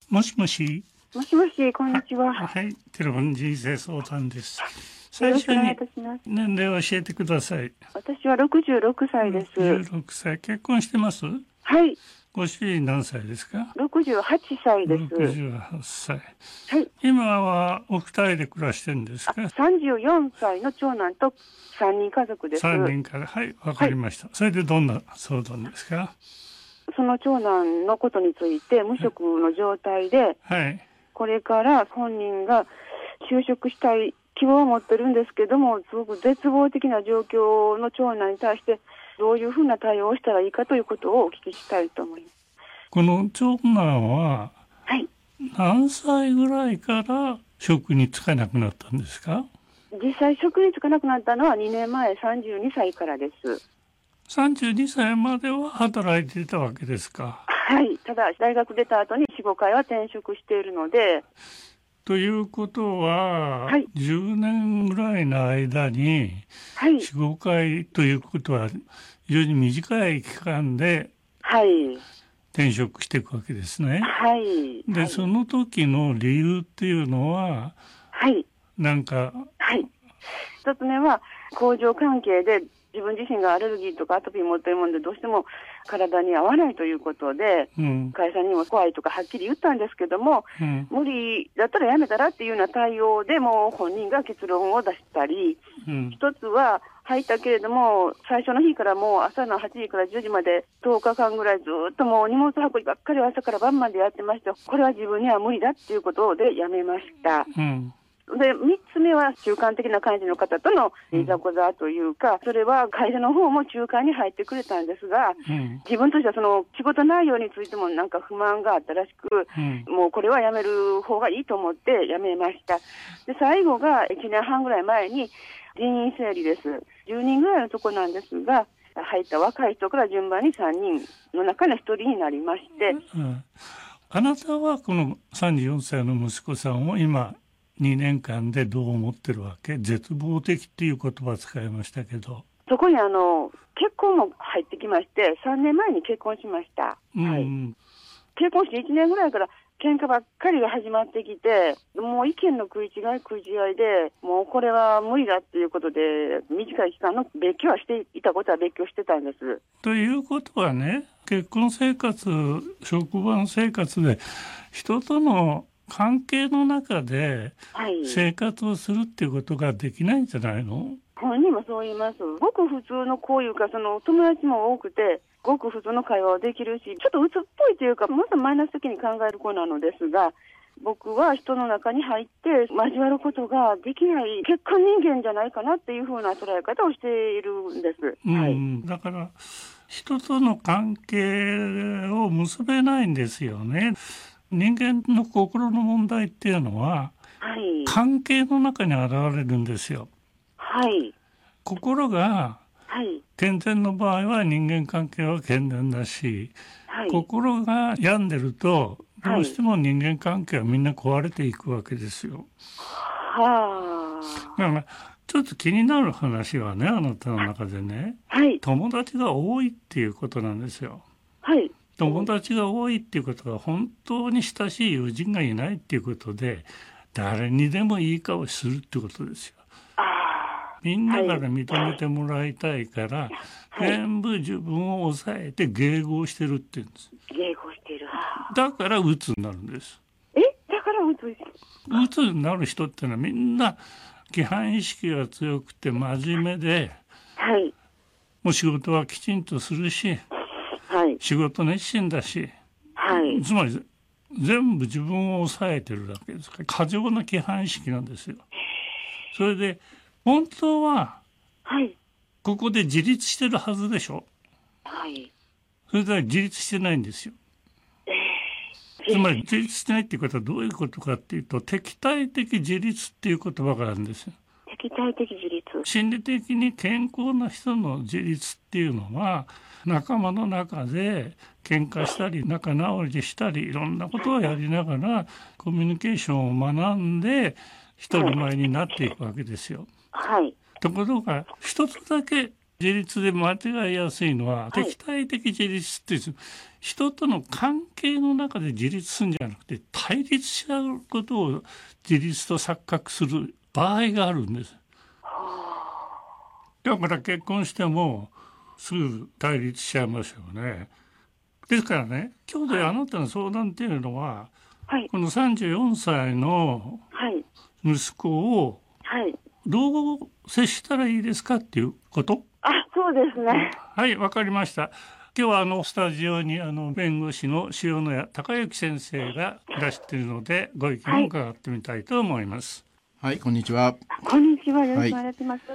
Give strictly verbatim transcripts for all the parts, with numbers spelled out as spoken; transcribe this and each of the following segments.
もしもし。 もしもし、こんにちは。 は、はい、テレフォン人生相談です。 最初に年齢を教えてください。 私はろくじゅうろくさいです。 ろくじゅうろくさい、結婚してます？ はい。 ご主人何歳ですか？ ろくじゅうはっさいです。 ろくじゅうはっさい。 はい。 今はお二人で暮らしてるんですか？ さんじゅうよんさいの長男とさんにん家族です。 さんにんから、はい、わかりました、はい。それでどんな相談ですか？ その長男のことについて無職の状態で、 はい。 これから本人が就職したい希望を持ってるんですけども、すごく絶望的な状況の長男に対してどういうふうな対応をしたらいいかということをお聞きしたいと思います。 この長男は何歳ぐらいから職に就かなくなったんですか？ 実際職に就かなくなったのはにねんまえ、さんじゅうにさいからです。 さんじゅうにさいまでは働いていたわけですか？ はい。ただ大学出た後によん、ごかいは転職しているので。 ということは、 はい、 じゅうねんぐらいの間によん、ごかいということは非常に短い期間で転職していくわけですね。 はい。 で、 はい、 その時の理由っていうのは、 はい。 なんか、 はい。一つ目は工場関係で自分自身がアレルギーとかアトピー持っているものでどうしても体に合わないということで、うん、会社にも怖いとかはっきり言ったんですけども、うん、無理だったらやめたらっていうような対応でも本人が結論を出したり、うん、一つは入ったけれども最初の日からもう朝のはちじからじゅうじまでとおかかんぐらいずっともう荷物運びばっかり朝から晩までやってまして、これは自分には無理だっていうことでやめました。うん、で、三つ目は中間的な感じの方とのいざこざというか、それは会社の方も仲介に入ってくれたんですが、うん、自分としてはその仕事内容についてもなんか不満があったらしく、うん、もうこれはやめる方がいいと思ってやめました。で、最後がいちねんはんぐらい前に人員整理です。じゅうにんぐらいのとこなんですが、入った若い人から順番にさんにんの中のひとりになりまして、 うん、あなたはこのさんじゅうよんさいの息子さんを今にねんかんでどう思ってるわけ？絶望的っていう言葉使いましたけど、 そこにあの結婚も入ってきまして、さんねんまえに結婚しました、 うん、 はい、結婚していちねんぐらいから喧嘩ばっかりが始まってきて、もう意見の食い違い食い違いで、もうこれは無理だっていうことで短い期間の別居はしていたことは別居してたんです。 ということはね、結婚生活、職場生活で人との関係の中で生活をするっていうことができないんじゃないの？はい、 本人もそう言います。ごく普通の交友か、その友達も多くてごく普通の会話はできるし、ちょっと鬱っぽいというかもっとマイナス的に考える子なのですが、僕は人の中に入って交わることができない欠陥人間じゃないかなっていうふうな捉え方をしているんです、 うん、 はい、 だから人との関係を結べないんですよね。人間の心の問題っていうのは、はい、関係の中に現れるんですよ。 はい、 心が健全の場合は人間関係は健全だし、はい、心が病んでるとどうしても人間関係はみんな壊れていくわけですよ。はあ、だからちょっと気になる話はね、あなたの中でね、はい、友達が多いっていうことなんですよ。はい、友達が多いっていうことは本当に親しい友人がいないっていうことで、誰にでもいい顔するってことですよ。みんなから認めてもらいたいから、はい、全部自分を抑えて迎合してるって言うんです。 迎合してる。 だから鬱になるんです。 え、だから鬱鬱になる人ってのはみんな規範意識が強くて真面目で、はい、もう仕事はきちんとするし、はい、仕事熱心だし、はい、つまり全部自分を抑えてるだけですから、過剰な規範意識なんですよ。それで本当は、はい、ここで自立してるはずでしょ。はい、それでは自立してないんですよ。つまり自立してないっていうことはどういうことかっていうと、敵対的自立っていう言葉があるんですよ。 敵対的自立。 心理的に健康な人の自立っていうのは、仲間の中で喧嘩したり仲直りしたりいろんなことをやりながらコミュニケーションを学んで一人前になっていくわけですよ。はい、ところが一つだけ自立で間違いやすいのは、はい、敵対的自立っていう人との関係の中で自立するんじゃなくて対立し合うことを自立と錯覚する場合があるんです。だから結婚してもすぐ対立しちゃいますよね。ですからね、今日であなたの相談っていうのは、はい、このさんじゅうよんさいの息子をどう接したらいいですかっていうこと？ あ、そうですね。 はい、わかりました。今日はあのスタジオにあの弁護士の塩谷隆之先生がいらしているので、ご意見を伺ってみたいと思います。 はい、こんにちは。 こんにちは、よろしくお願いします。はい、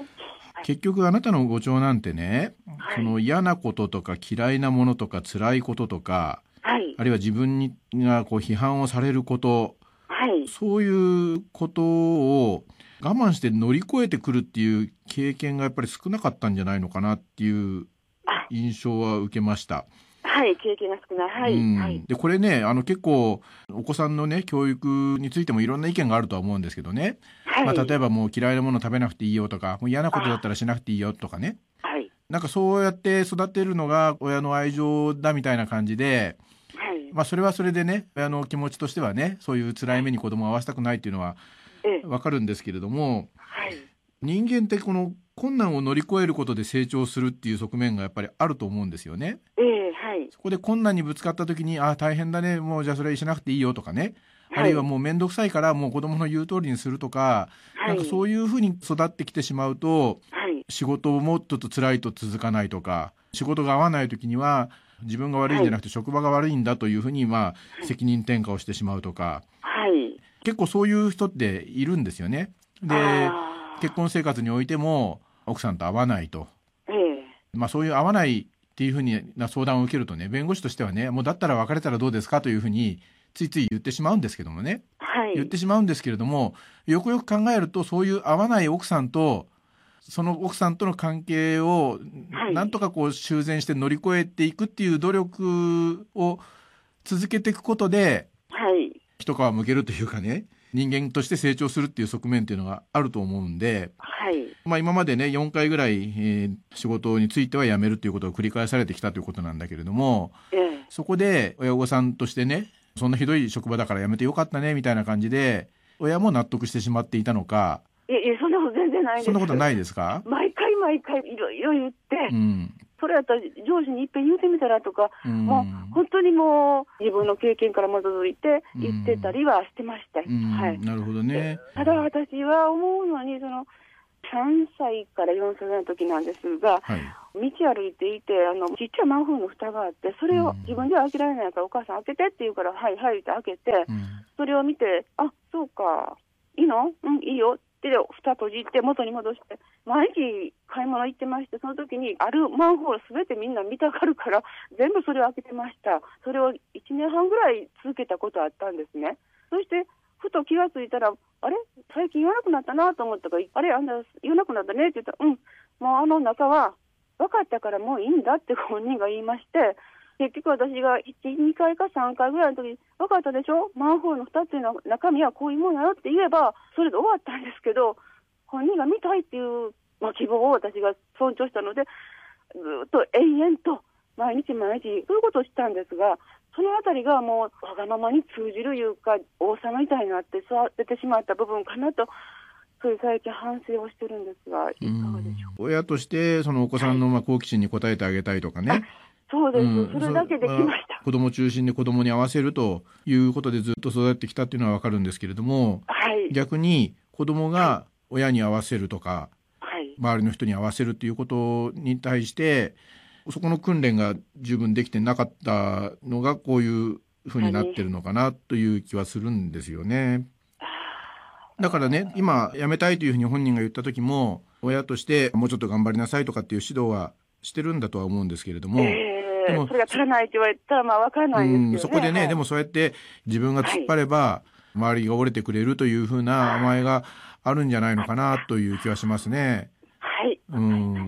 結局あなたのご長男ってね、 はい、 その嫌なこととか嫌いなものとか辛いこととか、はい、あるいは自分にがこう批判をされること、はい、そういうことを我慢して乗り越えてくるっていう経験がやっぱり少なかったんじゃないのかなっていう印象は受けました。 はい、経験が少ない。はい。 うんはい、 でこれね、あの結構お子さんのね教育についてもいろんな意見があるとは思うんですけどね。はい、まあ、例えばもう嫌いなもの食べなくていいよとか、もう嫌なことだったらしなくていいよとかね。はい、なんかそうやって育てるのが親の愛情だみたいな感じで、はい、まあそれはそれでね、親の気持ちとしてはね、そういう辛い目に子供を合わせたくないっていうのはわかるんですけれども、はい、人間ってこの困難を乗り越えることで成長するっていう側面がやっぱりあると思うんですよね。 えーはい、 そこで困難にぶつかった時に、あ、大変だね、もうじゃあそれしなくていいよとかね、はい、あるいはもうめんどくさいからもう子供の言う通りにするとか、はい、なんかそういうふうに育ってきてしまうと、はい、仕事をもっと辛いと続かないとか、仕事が合わない時には自分が悪いんじゃなくて職場が悪いんだというふうに、まあ、責任転嫁をしてしまうとか、はい、結構そういう人っているんですよね。で、結婚生活においても奥さんと合わないと、ええ、まあ、そういう合わないっていうふうな相談を受けるとね、弁護士としてはね、もうだったら別れたらどうですかというふうについつい言ってしまうんですけどもね、はい、言ってしまうんですけれども、よくよく考えるとそういう合わない奥さんとその奥さんとの関係をなんとかこう修繕して乗り越えていくっていう努力を続けていくことで、はい、一皮むけるというかね、人間として成長するっていう側面っていうのがあると思うんで、はい、まあ、今までねよんかいぐらい、えー、仕事については辞めるということを繰り返されてきたということなんだけれども、ええ、そこで親御さんとしてね、そんなひどい職場だから辞めてよかったねみたいな感じで親も納得してしまっていたのか。 いやいや、そんなこと全然ないです。 そんなことないですか？ 毎回毎回いろいろ言って、うん、それやったら上司にいっぺん言ってみたらとか、うん、もう本当にもう自分の経験から基づいて言ってたりはしてました、うん、はい、 なるほどね。 ただ私は思うのに、そのさんさいからよんさいの時なんですが、はい、道歩いていて、あのちっちゃいマンホールの蓋があって、それを自分では開けられないからお母さん開けてって言うから、はいはいって開けて、うん、それを見て、あ、そうか、いいの？うん、いいよって蓋閉じて元に戻して、毎日買い物行ってまして、その時にあるマンホールすべてみんな見たがるから全部それを開けてました。それをいちねんはんぐらい続けたことあったんですね。そしてふと気がついたら、あれ最近言わなくなったなと思ったから、あれあんな言わなくなったねって言ったら、うん、もうあの中は分かったからもういいんだって本人が言いまして、結局私がいち、にかいかさんかいぐらいの時に、分かったでしょ、マンホールのふたっていうのは中身はこういうものやろって言えばそれで終わったんですけど、本人が見たいっていう、まあ、希望を私が尊重したので、ずっと永遠と毎日毎日そういうことをしたんですが、そのあたりがもうわがままに通じるいうか、王様みたいになって育ててしまった部分かなと、そういう最近反省をしてるんですが、いかがでしょうか。 親としてそのお子さんのまあ好奇心に応えてあげたいとかね、はい、 そうです、うん、それだけできました。 子供中心で子供に合わせるということでずっと育ってきたっていうのは分かるんですけれども、はい、逆に子供が親に合わせるとか、はい、周りの人に合わせるっていうことに対してそこの訓練が十分できてなかったのがこういうふうになってるのかなという気はするんですよね。だからね、今辞めたいというふうに本人が言った時も親としてもうちょっと頑張りなさいとかっていう指導はしてるんだとは思うんですけれども、 えー、でもそれが足らないって言われたらまあ分からないですよね。 うん、そこでね、はい、でもそうやって自分が突っ張れば、はい、周りが折れてくれるというふうな甘えがあるんじゃないのかなという気はしますね。はい、うん、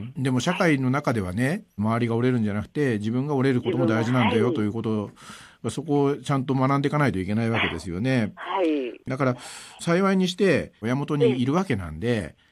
でも社会の中ではね、周りが折れるんじゃなくて自分が折れることも大事なんだよということを、そこをちゃんと学んでいかないといけないわけですよね。はい、だから幸いにして親元にいるわけなんで、え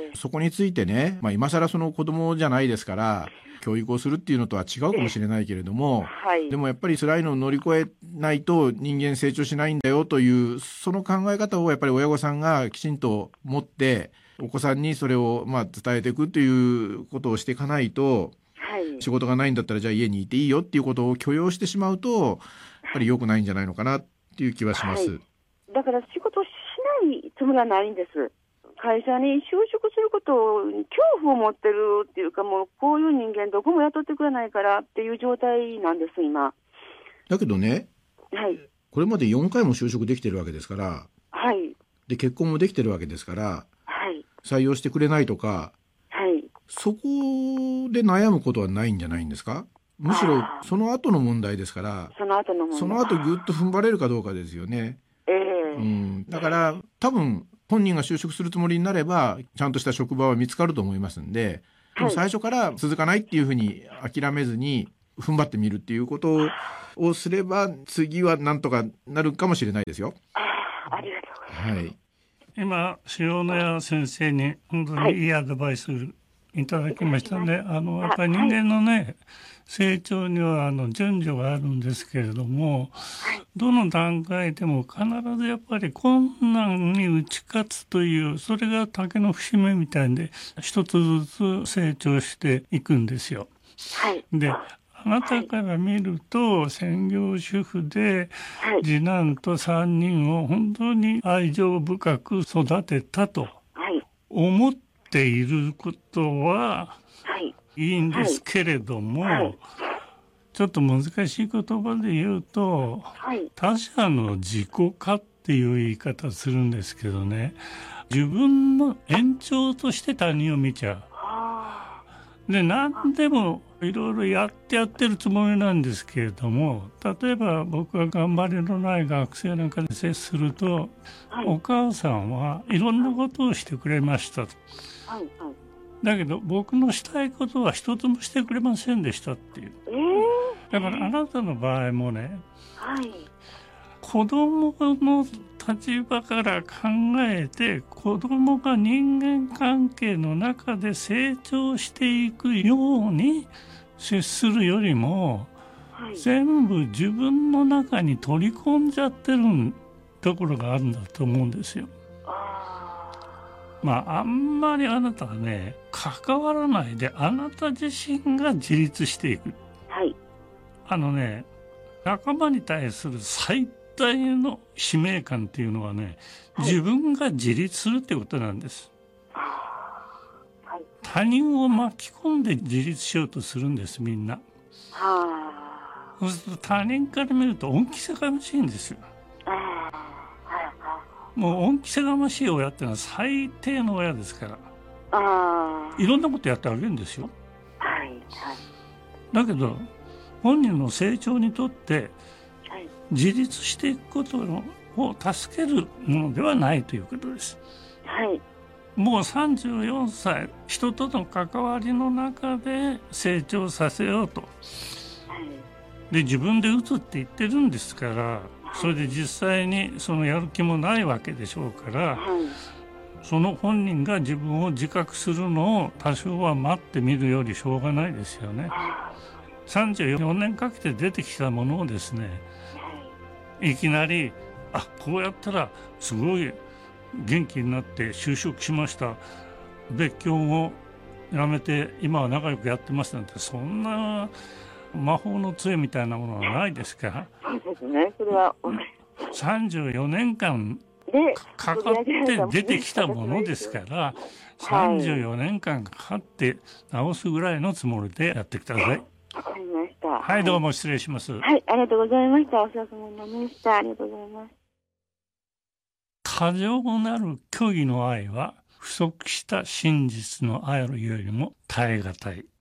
えー、 そこについてね、まあ、今更その子供じゃないですから教育をするっていうのとは違うかもしれないけれども、 はい、 でもやっぱり辛いのを乗り越えないと人間成長しないんだよというその考え方をやっぱり親御さんがきちんと持ってお子さんにそれをまあ伝えていくっていうことをしていかないと、 はい、 仕事がないんだったらじゃあ家にいていいよっていうことを許容してしまうとやっぱり良くないんじゃないのかなっていう気はします、 はい、だから仕事しないつもりはないんです。会社に就職することに恐怖を持ってるっていうか、もうこういう人間どこも雇ってくれないからっていう状態なんです今。 だけどね、 はい、 これまでよんかいも就職できてるわけですから、 はい、 で結婚もできてるわけですから、 はい、 採用してくれないとか、 はい、 そこで悩むことはないんじゃないんですか。むしろその後の問題ですから、 その後の問題、 その後ぐっと踏ん張れるかどうかですよね。 えーうん、だから多分本人が就職するつもりになればちゃんとした職場は見つかると思いますんで、でも最初から続かないっていうふうに諦めずに踏ん張ってみるっていうことをすれば次はなんとかなるかもしれないですよ。 あありがとうございます、はい、 今塩野谷先生に本当にいいアドバイスいただきましたね、はい、あのやっぱり人間のね、はい、成長にはあの順序があるんですけれども、はい、どの段階でも必ずやっぱり困難に打ち勝つという、それが竹の節目みたいで一つずつ成長していくんですよ。 はい、 であなたから見ると専業主婦で次男とさんにんを本当に愛情深く育てたと思っていることはいいんですけれども、ちょっと難しい言葉で言うと他者の自己化っていう言い方するんですけどね、自分の延長として他人を見ちゃう。で何でもいろいろやってやってるつもりなんですけれども、例えば僕が頑張りのない学生なんかで接すると、はい、お母さんはいろんなことをしてくれましたと、はいはい、だけど僕のしたいことは一つもしてくれませんでしたっていう、えー、だからあなたの場合もね、はい、子供の立場から考えて子供が人間関係の中で成長していくように接するよりも、はい、全部自分の中に取り込んじゃってるところがあるんだと思うんですよ。あまああんまりあなたはね関わらないであなた自身が自立していく、はい、あのね仲間に対する最最大の使命感っていうのはね、はい、自分が自立するってことなんです、はい、他人を巻き込んで自立しようとするんですみんな。はそうすると他人から見ると恩着せがましいんですよ。もう恩着せがましい親ってのは最低の親ですから、あいろんなことやってあげるんですよ、はいはい、だけど本人の成長にとって自立していくことを助けるものではないということです、はい、もうさんじゅうよんさい人との関わりの中で成長させようと、はい、で自分で打つって言ってるんですから、それで実際にそのやる気もないわけでしょうから、はい、その本人が自分を自覚するのを多少は待ってみるよりしょうがないですよね。さんじゅうよねんかけて出てきたものをですね、いきなりあこうやったらすごい元気になって就職しました、別居をやめて今は仲良くやってますなんて、そんな魔法の杖みたいなものはないですからそうですね、それはさんじゅうよねんかんかかって出てきたものですから、さんじゅうよねんかんかかって直すぐらいのつもりでやってください。 わかりました。 はい、どうも失礼します。 はい、ありがとうございました。お世話様になりました。ありがとうございます。 過剰なる虚偽の愛は不足した真実の愛よりも耐え難い。